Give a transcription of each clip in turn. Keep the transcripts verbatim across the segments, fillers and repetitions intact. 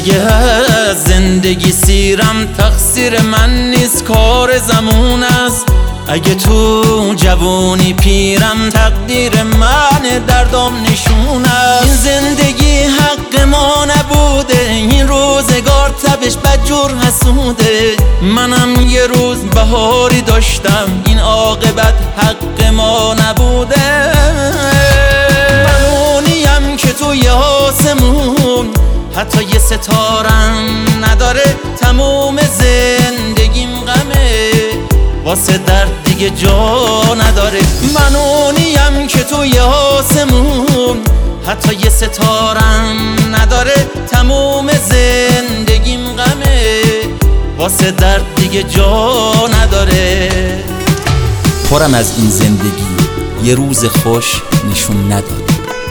اگه از زندگی سیرم تقصیر من نیست، کار زمون است. اگه تو جوونی پیرم تقدیر من، دردم نشون است. این زندگی حق ما نبوده، این روزگار تبش بدجور حسوده. منم یه روز بهاری داشتم، این عاقبت حق ما نبوده. من اونیم که توی آسمون حتی یه ستارم نداره، تموم زندگیم غمه، واسه درد دیگه جا نداره. من اونیم که توی آسمون حتی یه ستارم نداره، تموم زندگیم غمه، واسه درد دیگه جا نداره. پرم از این زندگی یه روز خوش نشون نداد.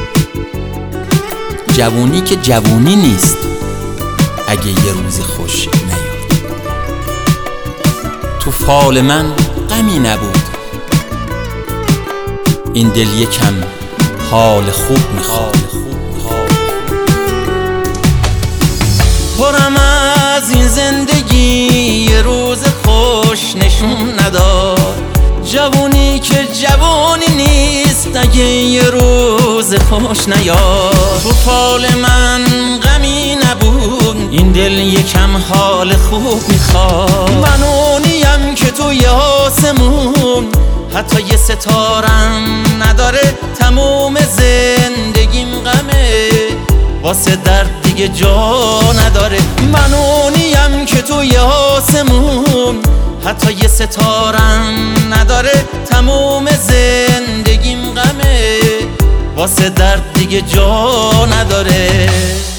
جوونی که جوونی نیست اگه یه روز خوش نیاد. تو فال من غمی نبود، این دل یکم حال خوب میخواد. پرم از این زندگی یه روز خوش نشون نداد. جوونی که جوونی نیست اگه یه روز خوش نیاد. تو فال من غمی نبود، این دل یکم حال خوب میخواد. من اونیم که توی آسمون حتی یه ستارم نداره، تموم زندگیم غمه، واسه درد دیگه جا نداره. من اونیم که توی آسمون حتی یه ستارم نداره، تموم زندگیم غمه، واسه درد دیگه جا نداره.